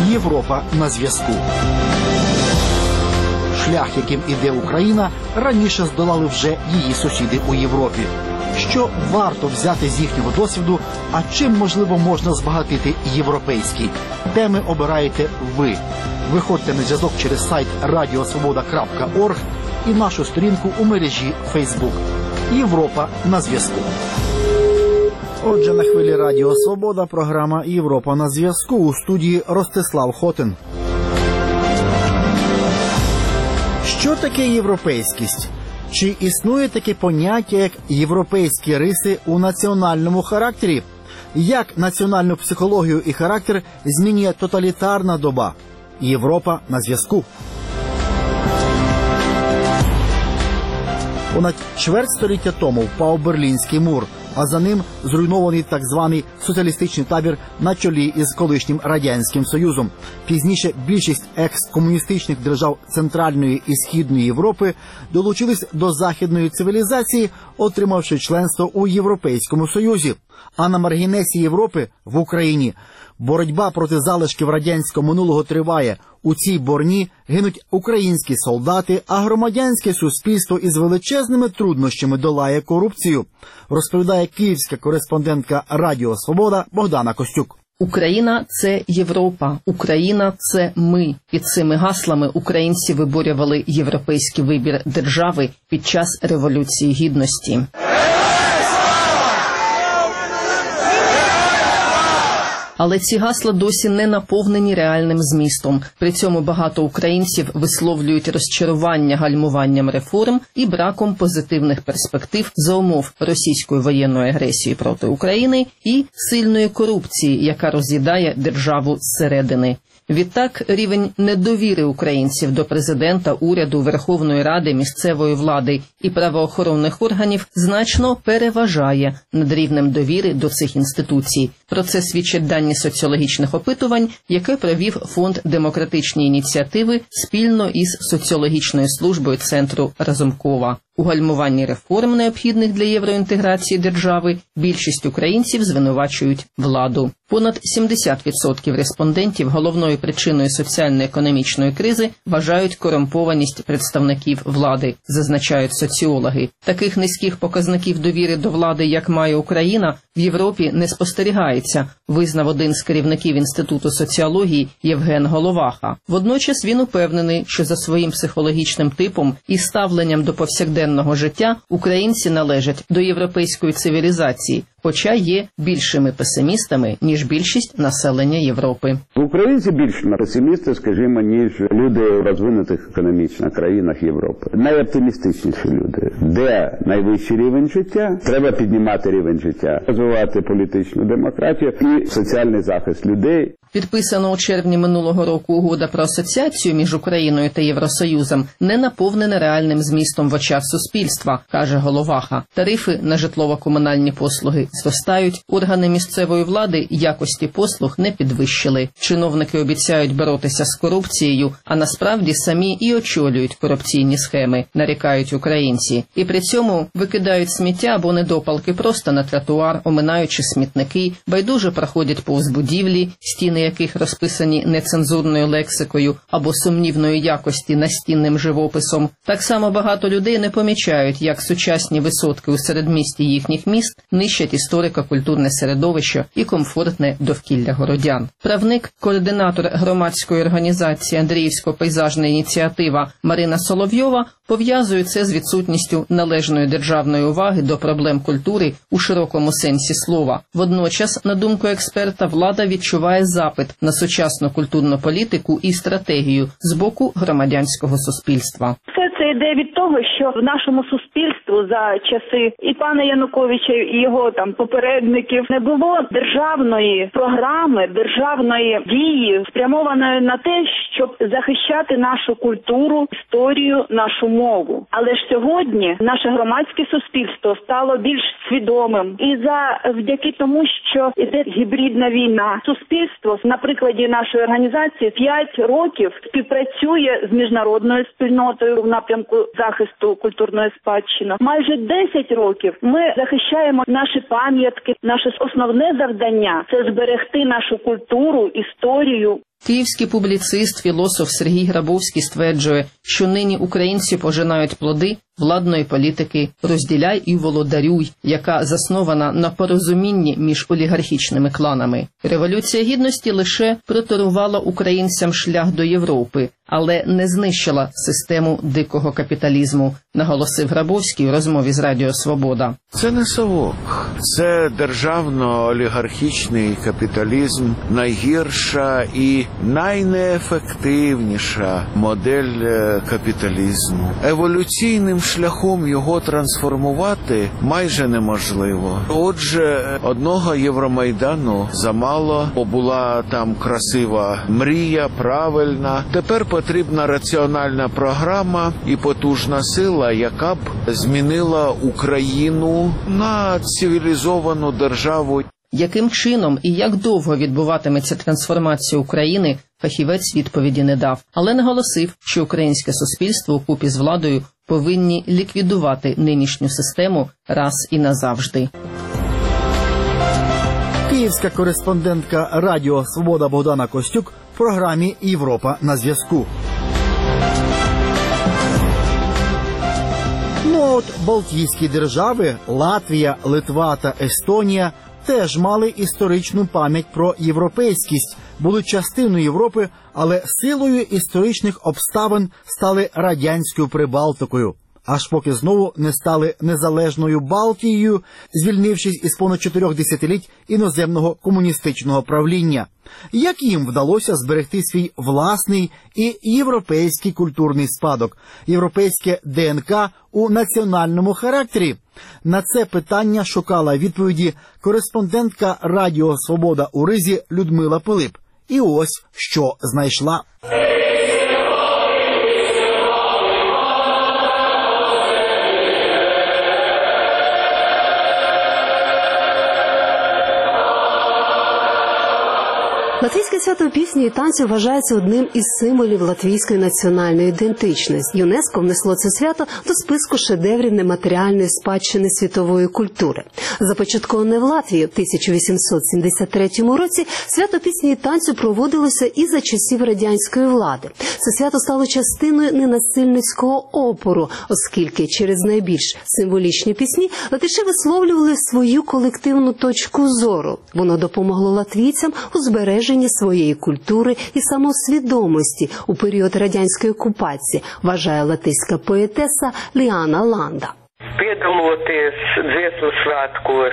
Європа на зв'язку. Шлях, яким іде Україна, раніше здолали вже її сусіди у Європі. Що варто взяти з їхнього досвіду, а чим, можливо, можна збагатити європейський? Теми обираєте ви. Виходьте на зв'язок через сайт radiosvoboda.org і нашу сторінку у мережі Facebook. Європа на зв'язку. Отже, на хвилі Радіо Свобода програма «Європа на зв'язку», у студії Ростислав Хотин. Що таке європейськість? Чи існує таке поняття, як європейські риси у національному характері? Як національну психологію і характер змінює тоталітарна доба? Європа на зв'язку. Понад чверть століття тому впав Берлінський мур, а за ним зруйнований так званий соціалістичний табір на чолі із колишнім Радянським Союзом. Пізніше більшість екс-комуністичних держав Центральної і Східної Європи долучились до західної цивілізації, отримавши членство у Європейському Союзі. А на маргінесі Європи, в Україні, боротьба проти залишків радянського минулого триває. У цій борні гинуть українські солдати, а громадянське суспільство із величезними труднощами долає корупцію, розповідає київська кореспондентка Радіо Свобода Богдана Костюк. Україна – це Європа, Україна – це ми. Під цими гаслами українці виборювали європейський вибір держави під час Революції Гідності. Але ці гасла досі не наповнені реальним змістом. При цьому багато українців висловлюють розчарування гальмуванням реформ і браком позитивних перспектив за умов російської воєнної агресії проти України і сильної корупції, яка роз'їдає державу зсередини. Відтак, рівень недовіри українців до президента, уряду, Верховної Ради, місцевої влади і правоохоронних органів значно переважає над рівнем довіри до цих інституцій. Про це свідчать дані соціологічних опитувань, яке провів Фонд демократичні ініціативи спільно із соціологічною службою Центру Разумкова. У гальмуванні реформ, необхідних для євроінтеграції держави, більшість українців звинувачують владу. Понад 70% респондентів головною причиною соціально-економічної кризи вважають корумпованість представників влади, зазначають соціологи. Таких низьких показників довіри до влади, як має Україна, в Європі не спостерігається, визнав один з керівників Інституту соціології Євген Головаха. Водночас він упевнений, що за своїм психологічним типом і ставленням до повсякденного життя українці належать до європейської цивілізації, хоча є більшими песимістами, ніж більшість населення Європи. Українці більш песимісти, скажімо, ніж люди в розвинутих економічно країнах Європи. Найоптимістичніші люди. Де найвищий рівень життя? Треба піднімати рівень життя, розвивати політичну демократію і соціальний захист людей. Підписана у червні минулого року угода про асоціацію між Україною та Євросоюзом не наповнена реальним змістом в очах суспільства, каже Головаха. Тарифи на житлово-комунальні послуги зростають, органи місцевої влади якості послуг не підвищили. Чиновники обіцяють боротися з корупцією, а насправді самі і очолюють корупційні схеми, нарікають українці. І при цьому викидають сміття або недопалки просто на тротуар, оминаючи смітники, байдуже проходять повз будівлі, стіни яких розписані нецензурною лексикою або сумнівної якості настінним живописом. Так само багато людей не помічають, як сучасні висотки у середмісті їхніх міст нищать історико-культурне середовище і комфортне довкілля городян. Правник, координатор громадської організації «Андріївсько-пейзажна ініціатива» Марина Соловйова пов'язує це з відсутністю належної державної уваги до проблем культури у широкому сенсі слова. Водночас, на думку експерта, влада відчуває запит на сучасну культурну політику і стратегію з боку громадянського суспільства. Це йде від того, що в нашому суспільству за часи і пана Януковича, і його попередників не було державної програми, державної дії, спрямованої на те, щоб захищати нашу культуру, історію, нашу мову. Але ж сьогодні наше громадське суспільство стало більш свідомим. І завдяки тому, що йде гібридна війна, суспільство на прикладі нашої організації 5 років співпрацює з міжнародною спільнотою в напрямку захисту культурної спадщини. Майже 10 років ми захищаємо наші пам'ятки. Наше основне завдання – це зберегти нашу культуру, історію. Київський публіцист, філософ Сергій Грабовський стверджує, що нині українці пожинають плоди владної політики «розділяй і володарюй», яка заснована на порозумінні між олігархічними кланами. Революція Гідності лише проторувала українцям шлях до Європи, але не знищила систему дикого капіталізму, наголосив Грабовський у розмові з Радіо Свобода. Це не совок. Це державно-олігархічний капіталізм, найгірша і найнеефективніша модель капіталізму. Еволюційним шляхом його трансформувати майже неможливо. Отже, одного Євромайдану замало, бо була там красива мрія, правильна. Тепер потрібна раціональна програма і потужна сила, яка б змінила Україну на цивілізовану державу. Яким чином і як довго відбуватиметься трансформація України, фахівець відповіді не дав, але наголосив, що українське суспільство вкупі з владою повинні ліквідувати нинішню систему раз і назавжди. Київська кореспондентка Радіо Свобода Богдана Костюк в програмі «Європа на зв'язку». Ну от Балтійські держави – Латвія, Литва та Естонія – теж мали історичну пам'ять про європейськість, були частиною Європи, але силою історичних обставин стали радянською Прибалтикою, аж поки знову не стали незалежною Балтією, звільнившись із понад 4 десятиліть іноземного комуністичного правління. Як їм вдалося зберегти свій власний і європейський культурний спадок, європейське ДНК у національному характері? На це питання шукала відповіді кореспондентка Радіо Свобода у Ризі Людмила Пилип. І ось що знайшла. Латвійське свято пісні і танцю вважається одним із символів латвійської національної ідентичності. ЮНЕСКО внесло це свято до списку шедеврів нематеріальної спадщини світової культури. Започатковане в Латвії в 1873 році, свято пісні і танцю проводилося і за часів радянської влади. Це свято стало частиною ненасильницького опору, оскільки через найбільш символічні пісні латиші висловлювали свою колективну точку зору. Воно допомогло латвійцям у збереженні своєї культури і самосвідомості у період радянської окупації, вважає латиська поетеса Ліана Ланда. Piedaloties dziesmu svētkos,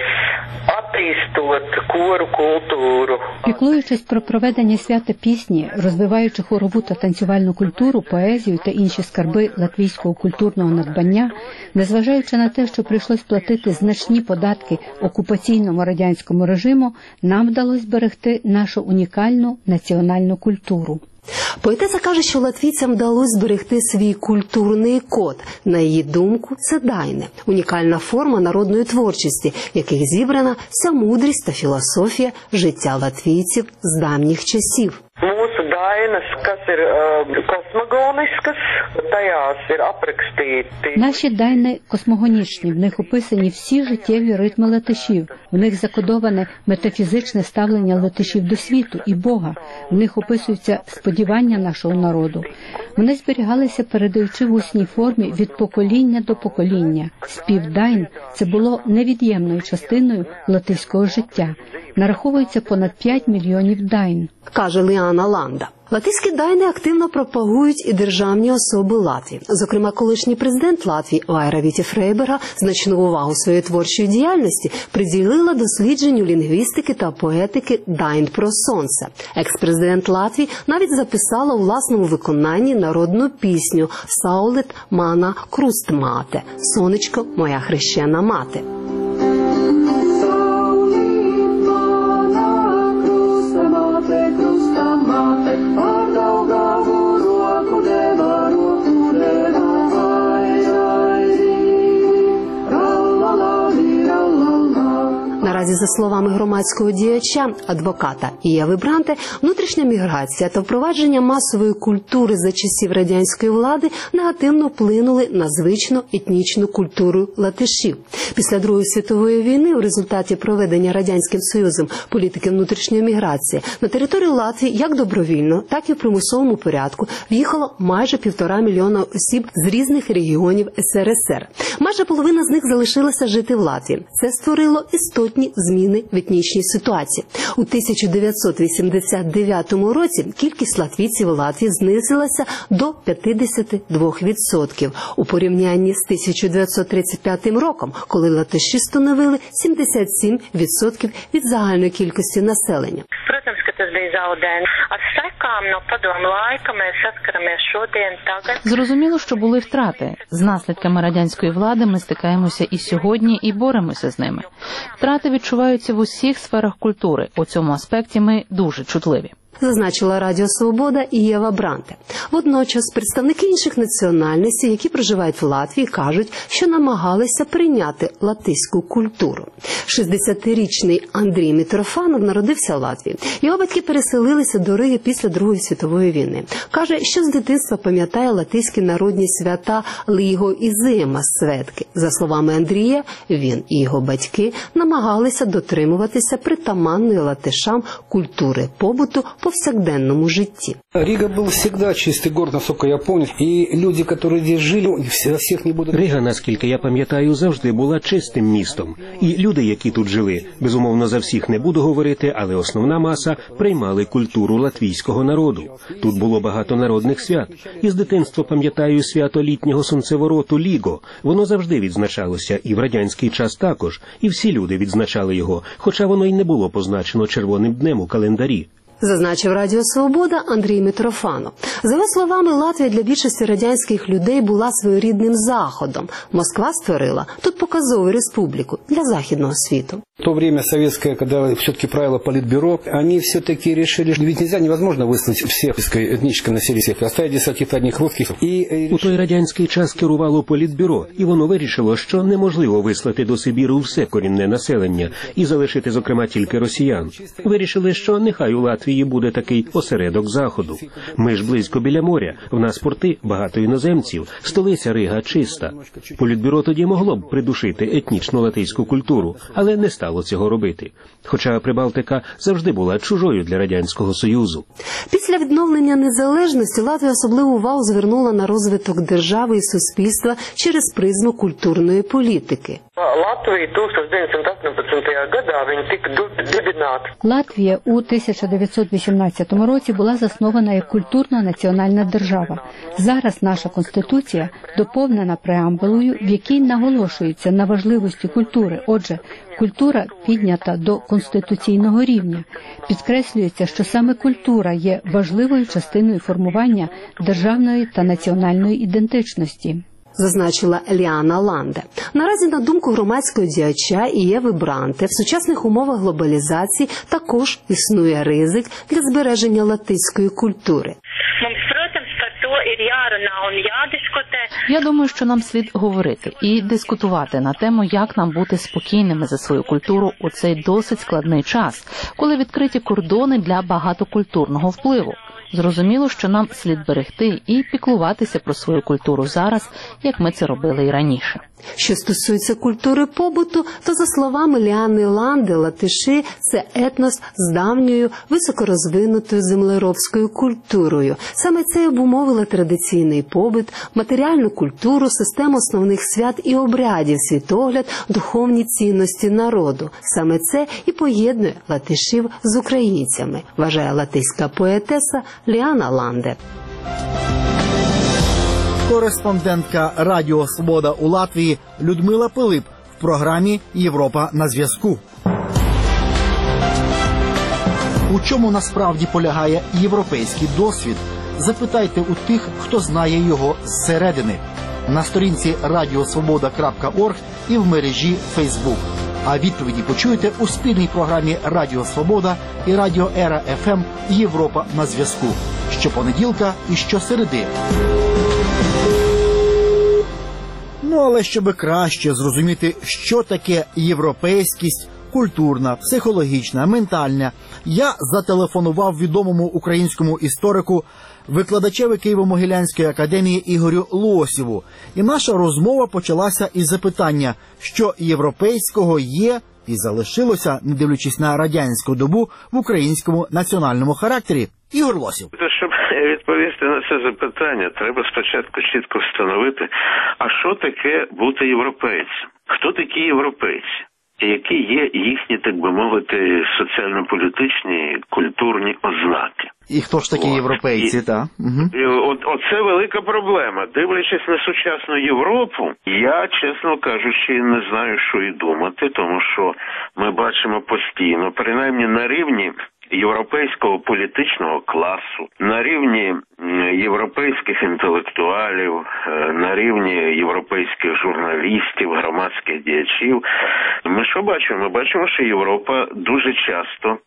attīstot koru kultūru. Піклуючись про проведення свята пісні, розвиваючи хорову та танцювальну культуру, поезію та інші скарби латвійського культурного надбання, незважаючи на те, що прийшлось платити значні податки окупаційному радянському режиму, нам вдалося зберегти нашу унікальну національну культуру. Поетеса каже, що латвійцям вдалося зберегти свій культурний код. На її думку, це дайне – унікальна форма народної творчості, в яких зібрана вся мудрість та філософія життя латвійців з давніх часів. Mūsu dainas, kas ir kosmogoniskas, tajās ir aprakstīti. Наші дайни космогонічні, в них описані всі життєві ритми латишів, в них закодоване метафізичне ставлення латишів до світу і Бога, в них описуються сподівання нашого народу. Вони зберігалися, передаючи в усній формі від покоління до покоління. Спів дайн – це було невід'ємною частиною латиського життя. Нараховується понад 5 мільйонів дайн. Каже Ліана Ланда. Латиські дайни активно пропагують і державні особи Латвії. Зокрема, колишній президент Латвії Vaira Vīķe-Freiberga значну увагу своєї творчої діяльності приділила дослідженню лінгвістики та поетики дайн про сонце. Екс-президент Латвії навіть записала у власному виконанні народну пісню «Saulet mana krustmāte» – «Сонечко, моя хрещена мати». Наразі за словами громадського діяча, адвоката Єви Бранте, внутрішня міграція та впровадження масової культури за часів радянської влади негативно вплинули на звичну етнічну культуру латишів. Після Другої світової війни у результаті проведення Радянським Союзом політики внутрішньої міграції на територію Латвії як добровільно, так і в примусовому порядку в'їхало майже 1,5 мільйона осіб з різних регіонів СРСР. Майже половина з них залишилася жити в Латвії. Це створило істотні зміни в етнічній ситуації. У 1989 році кількість латвійців у Латвії знизилася до 52% у порівнянні з 1935 роком, коли латиші становили 77% від загальної кількості населення. Зрозуміло, що були втрати. З наслідками радянської влади ми стикаємося і сьогодні, і боремося з ними. Втрати відчуваються в усіх сферах культури. У цьому аспекті ми дуже чутливі. Зазначила Радіо Свобода і Єва Бранте. Водночас представники інших національностей, які проживають в Латвії, кажуть, що намагалися прийняти латиську культуру. 60-річний Андрій Митрофанов народився в Латвії. Його батьки переселилися до Риги після Другої світової війни. Каже, що з дитинства пам'ятає латиські народні свята Ліго і Зима Светки. За словами Андрія, він і його батьки намагалися дотримуватися притаманної латишам культури побуту повсякденному житті. Рига був завжди чистий город, наскільки я пам'ятаю, і люди, які тут жили, всіх не будуть... Рига, наскільки я пам'ятаю, завжди була чистим містом. І люди, які тут жили, безумовно, за всіх не буду говорити, але основна маса приймали культуру латвійського народу. Тут було багато народних свят. І з дитинства пам'ятаю свято літнього сонцевороту Ліго. Воно завжди відзначалося, і в радянський час також. І всі люди відзначали його, хоча воно й не було позначено червоним днем у календарі. Зазначив Радіо Свобода Андрій Митрофанов. За його словами, Латвія для більшості радянських людей була своєрідним заходом. Москва створила тут показову республіку для західного світу. В то время советское, когда все-таки правило Политбюро, они все-таки решили, что ведь нельзя, невозможно выслать всех этническое население, оставить десятки одних русских. У той радянський час керувало Політбюро, і воно вирішило, що неможливо вислати до Сибіру все корінне населення і залишити, зокрема, тільки росіян. Вирішили, що нехай у Латвії буде такий осередок Заходу. Ми ж близько біля моря, в нас порти, багато іноземців, столиця Рига чиста. Політбюро тоді могло б придушити етнічну латиську культуру, але не стало цього робити. Хоча Прибалтика завжди була чужою для Радянського Союзу. Після відновлення незалежності Латвія особливу увагу звернула на розвиток держави і суспільства через призму культурної політики. Латвія у 1918 році була заснована як культурна національна держава. Зараз наша Конституція доповнена преамбулою, в якій наголошується на важливості культури. Отже, культура піднята до конституційного рівня. Підкреслюється, що саме культура є важливою частиною формування державної та національної ідентичності. Зазначила Ліана Ланде. Наразі, на думку громадського діяча і Єви Бранте, в сучасних умовах глобалізації також існує ризик для збереження латиської культури. Я думаю, що нам слід говорити і дискутувати на тему, як нам бути спокійними за свою культуру у цей досить складний час, коли відкриті кордони для багатокультурного впливу. Зрозуміло, що нам слід берегти і піклуватися про свою культуру зараз, як ми це робили і раніше. Що стосується культури побуту, то, за словами Ліани Ланде, латиші – це етнос з давньою, високорозвинутою землеробською культурою. Саме це обумовило традиційний побут, матеріальну культуру, систему основних свят і обрядів, світогляд, духовні цінності народу. Саме це і поєднує латишів з українцями, вважає латиська поетеса Ліана Ланде. Кореспондентка Радіо Свобода у Латвії Людмила Пилип в програмі «Європа на зв'язку». У чому насправді полягає європейський досвід? Запитайте у тих, хто знає його зсередини. На сторінці radiosvoboda.org і в мережі Facebook. А відповіді почуєте у спільній програмі Радіо Свобода і Радіо Ера ФМ «Європа на зв'язку» щопонеділка і щосереди. Ну, але щоб краще зрозуміти, що таке європейськість, культурна, психологічна, ментальна. Я зателефонував відомому українському історику, викладачеві Києво-Могилянської академії Ігорю Лосєву. І наша розмова почалася із запитання, що європейського є і залишилося, не дивлячись на радянську добу, в українському національному характері. Ігор Лосєв. Щоб відповісти на це запитання, треба спочатку чітко встановити, а що таке бути європейцем? Хто такі європейці? Які є їхні, так би мовити, соціально-політичні, культурні ознаки. І хто ж такі європейці, так? Оце велика проблема. Дивлячись на сучасну Європу, я, чесно кажучи, не знаю, що і думати, тому що ми бачимо постійно, принаймні на рівні європейського політичного класу, на рівні європейських інтелектуалів, на рівні європейських журналістів, громадських діячів. Ми що бачимо? Ми бачимо, що Європа дуже часто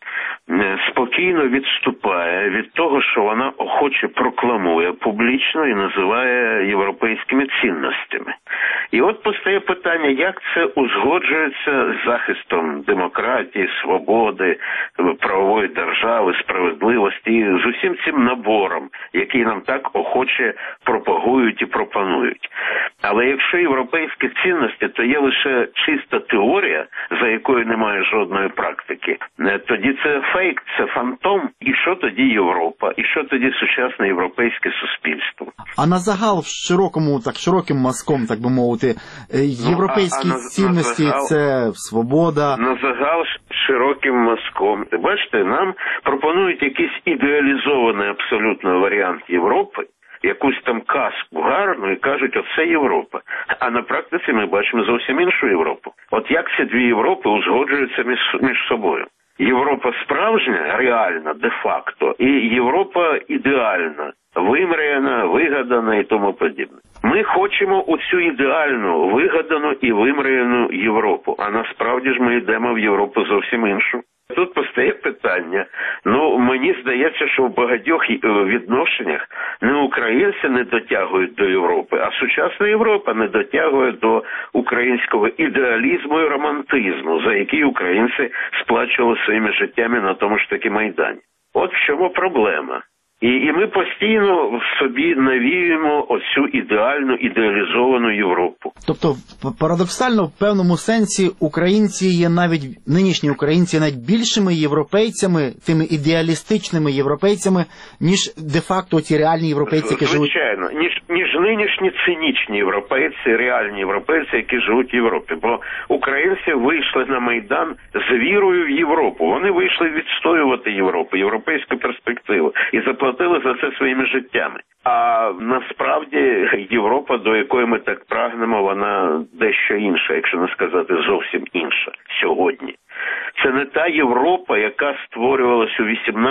спокійно відступає від того, що вона охоче прокламує публічно і називає європейськими цінностями. І от постає питання, як це узгоджується з захистом демократії, свободи, правової держави, справедливості, з усім цим набором, який нам так охоче пропагують і пропонують. Але якщо європейські цінності, то є лише чиста теорія, за якою немає жодної практики, тоді це фейк, це фантом. І що тоді Європа? І що тоді сучасне європейське суспільство? А на загал широким мазком, так би мовити, європейські цінності – це свобода. На загал широким мазком. Бачите, нам пропонують якийсь ідеалізований абсолютно варіант Європи, якусь там казку гарну і кажуть, оце Європа. А на практиці ми бачимо зовсім іншу Європу. От як ці дві Європи узгоджуються між собою? Європа справжня, реальна, де-факто, і Європа ідеальна, вимріяна, вигадана і тому подібне. Ми хочемо оцю ідеальну, вигадану і вимріяну Європу, а насправді ж ми йдемо в Європу зовсім іншу. Тут постає питання, мені здається, що в багатьох відношеннях не українці не дотягують до Європи, а сучасна Європа не дотягує до українського ідеалізму і романтизму, за який українці сплачували своїми життями на тому ж таки Майдані. От в чому проблема. І ми постійно в собі навіюємо оцю ідеальну, ідеалізовану Європу. Тобто, парадоксально, в певному сенсі, українці є нинішні українці навіть більшими європейцями, тими ідеалістичними європейцями, ніж де-факто ті реальні європейці, які живуть. Звичайно, ніж нинішні цинічні європейці, реальні європейці, які живуть в Європі. Бо українці вийшли на Майдан з вірою в Європу. Вони вийшли відстоювати Європу, європейську перспективу. І заплатили за це своїми життями. А насправді Європа, до якої ми так прагнемо, вона дещо інша, якщо не сказати зовсім інша сьогодні. Це не та Європа, яка створювалася у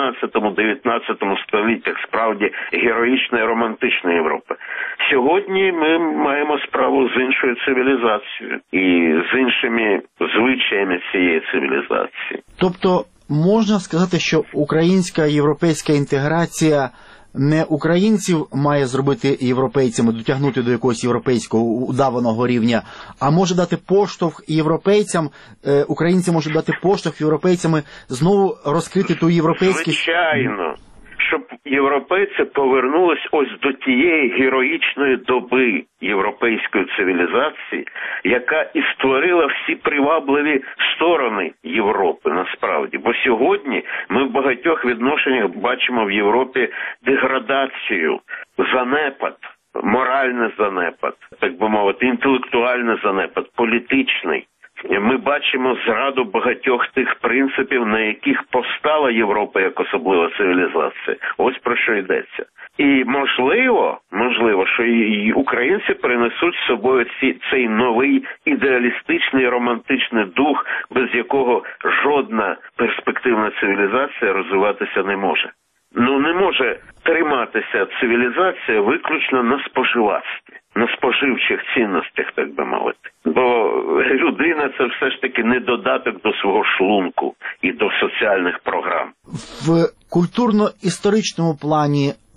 18-19 століттях, справді героїчна і романтична Європа. Сьогодні ми маємо справу з іншою цивілізацією і з іншими звичаями цієї цивілізації. Тобто можна сказати, що українська європейська інтеграція не українців має зробити європейцями, дотягнути до якогось європейського удаваного рівня, а може дати поштовх європейцям, українці можуть дати поштовх європейцями знову розкрити ту європейську... Звичайно. Щоб європейці повернулись ось до тієї героїчної доби європейської цивілізації, яка і створила всі привабливі сторони Європи насправді. Бо сьогодні ми в багатьох відношеннях бачимо в Європі деградацію, занепад, моральний занепад, так би мовити, інтелектуальний занепад, політичний. Ми бачимо зраду багатьох тих принципів, на яких постала Європа як особлива цивілізація. Ось про що йдеться. І можливо, що і українці принесуть з собою цей новий ідеалістичний романтичний дух, без якого жодна перспективна цивілізація розвиватися не може. Не може триматися цивілізація виключно на споживацтві, на споживчих цінностях, так би мовити. Бо людина – це все ж таки не додаток до свого шлунку і до соціальних програм. В культурно-історичному плані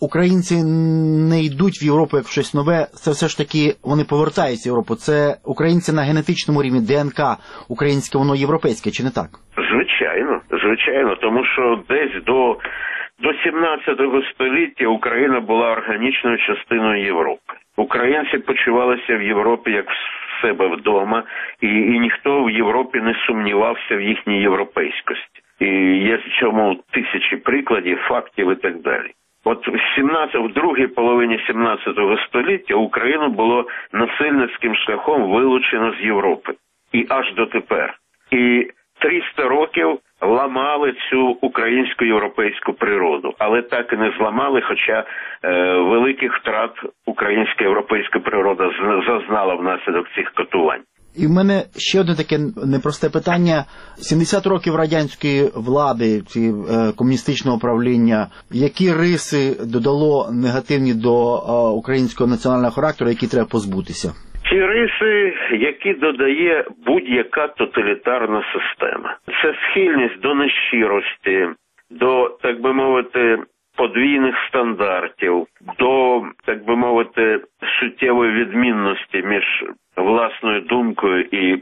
українці не йдуть в Європу як в щось нове, це все ж таки вони повертаються в Європу. Це українці на генетичному рівні, ДНК українське, воно європейське, чи не так? Звичайно, тому що десь до 17 століття Україна була органічною частиною Європи. Українці почувалися в Європі як в себе вдома, і ніхто в Європі не сумнівався в їхній європейськості. І є в цьому тисячі прикладів, фактів і так далі. От в другій половині 17 століття Україну було насильницьким шляхом вилучено з Європи. І аж дотепер. І 300 років ламали цю українську європейську природу, але так і не зламали, хоча великих втрат українська європейська природа зазнала внаслідок цих катувань. І в мене ще одне таке непросте питання. 70 років радянської влади, комуністичного правління, які риси додало негативні до українського національного характеру, які треба позбутися? Ті риси, які додає будь-яка тоталітарна система. Це схильність до нещирості, до, так би мовити, подвійних стандартів, до, так би мовити, суттєвої відмінності між власною думкою і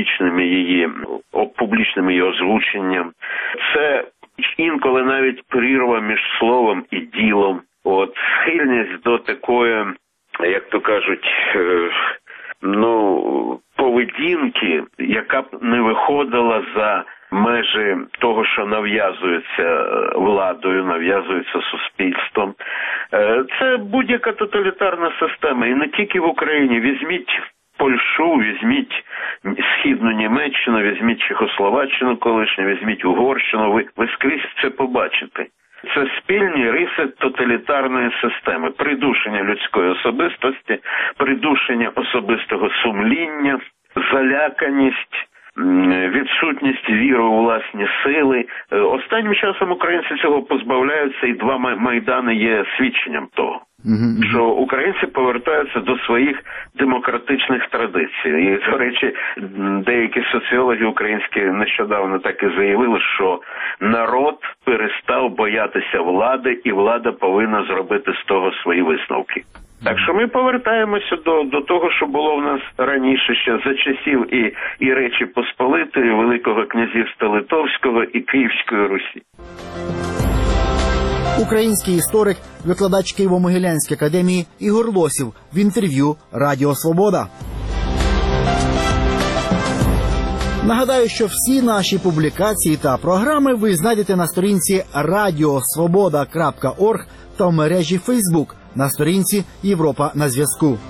публічним її озвученням. Це інколи навіть прірва між словом і ділом. Схильність до такої, як то кажуть, поведінки, яка б не виходила за межі того, що нав'язується владою, нав'язується суспільством. Це будь-яка тоталітарна система. І не тільки в Україні. Візьміть Польщу, візьміть Східну Німеччину, візьміть Чехословаччину колишню, візьміть Угорщину. Ви скрізь це побачите. Це спільні риси тоталітарної системи. Придушення людської особистості, придушення особистого сумління, заляканість, відсутність віри у власні сили. Останнім часом українці цього позбавляються, і два Майдани є свідченням того. Що українці повертаються до своїх демократичних традицій. І, до речі, деякі соціологи українські нещодавно так і заявили, що народ перестав боятися влади, і влада повинна зробити з того свої висновки. Так що ми повертаємося до того, що було в нас раніше, ще за часів і Речі Посполитої, Великого князівства Литовського і Київської Русі. Український історик, викладач Києво-Могилянської академії Ігор Лосів в інтерв'ю «Радіо Свобода». Нагадаю, що всі наші публікації та програми ви знайдете на сторінці radiosvoboda.org та в мережі Facebook на сторінці «Європа на зв'язку».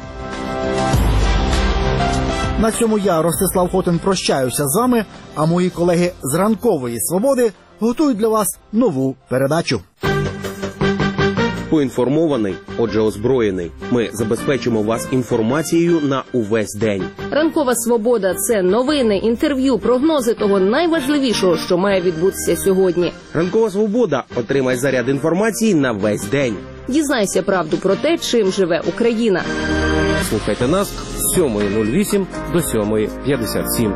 На цьому я, Ростислав Хотин, прощаюся з вами, а мої колеги з «Ранкової Свободи» готують для вас нову передачу. Поінформований, отже озброєний. Ми забезпечимо вас інформацією на увесь день. Ранкова Свобода – це новини, інтерв'ю, прогнози того найважливішого, що має відбутися сьогодні. Ранкова Свобода – отримай заряд інформації на весь день. Дізнайся правду про те, чим живе Україна. Слухайте нас з 7:08 до 7:57.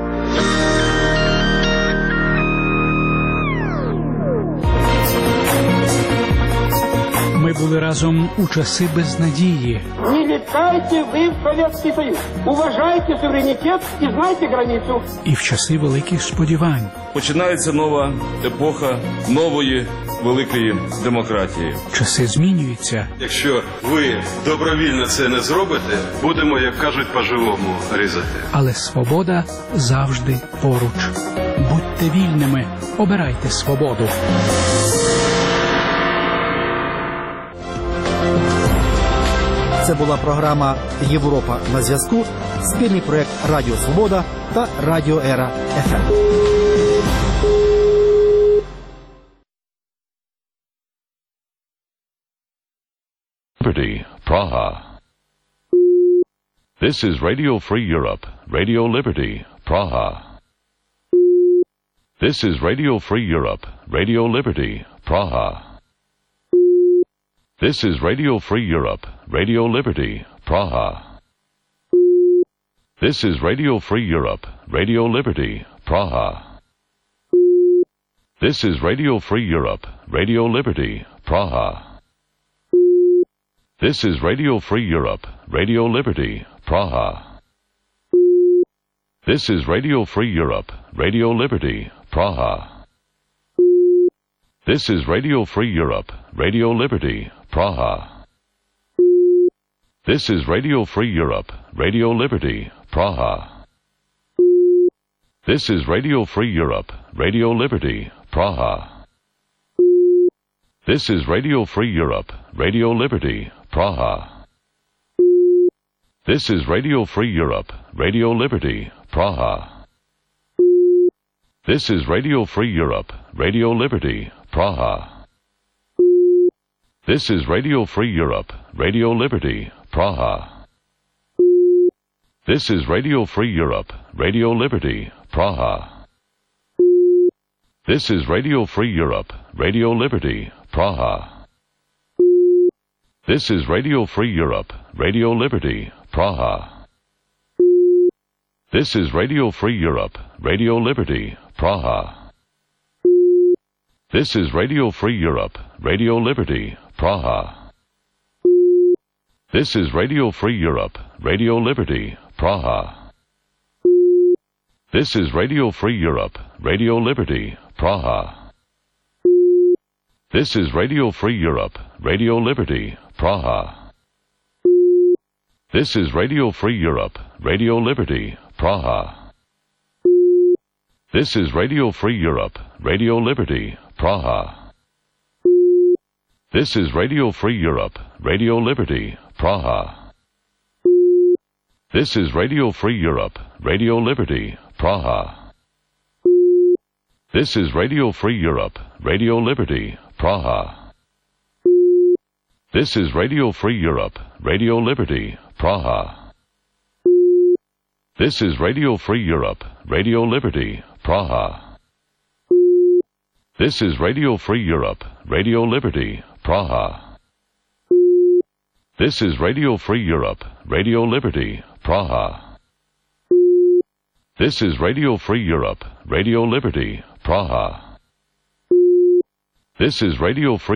Ми були разом у часи безнадії. Не літайте ви в Совєтський Союз. Уважайте суверенітет і знайте границю. І в часи великих сподівань. Починається нова епоха нової великої демократії. Часи змінюються. Якщо ви добровільно це не зробите, будемо, як кажуть, по-живому різати. Але свобода завжди поруч. Будьте вільними, обирайте свободу. Це була програма «Європа на зв'язку», спільний проєкт «Радіо Свобода» та «Радіо Ера ФМ». Liberty, Praha. This is Radio Free Europe, Radio Liberty, Praha. This is Radio Free Europe, Radio Liberty, Praha. This is Radio Free Europe, Radio Liberty, Praha. This is Radio Free Europe, Radio Liberty, Praha. This is Radio Free Europe, Radio Liberty, Praha. This is Radio Free Europe, Radio Liberty, Praha. This is Radio Free Europe, Radio Liberty, Praha. This is Radio Free Europe, Radio Liberty, Praha. This is Radio Free Europe, Radio Liberty, Praha. This is Radio Free Europe, Radio Liberty, Praha. This is Radio Free Europe, Radio Liberty, Praha. This is Radio Free Europe, Radio Liberty, Praha. This is Radio Free Europe, Radio Liberty, Praha. This is Radio Free Europe, Radio Liberty, Praha. This is Radio Free Europe, Radio Liberty, Praha. This is Radio Free Europe, Radio Liberty, Praha. This is Radio Free Europe, Radio Liberty, Praha. This is Radio Free Europe, Radio Liberty, Praha. This is Radio Free Europe, Radio Liberty, Praha. This is Radio Free Europe, Radio Liberty, Praha. This is Radio Free Europe, Radio Liberty, Praha. This is Radio Free Europe, Radio Liberty, Praha. This is Radio Free Europe, Radio Liberty, Praha. This is Radio Free Europe, Radio Liberty, Praha. This is Radio Free Europe, Radio Liberty, Praha. This is Radio Free Europe, Radio Liberty, Praha. This is Radio Free Europe, Radio Liberty, Praha. This is Radio Free Europe, Radio Liberty, Praha. This is Radio Free Europe, Radio Liberty, Praha. This is Radio Free Europe, Radio Liberty, Praha. This is Radio Free Europe, Radio Liberty, Praha. This is Radio Free Europe, Radio Liberty, Praha. This is Radio Free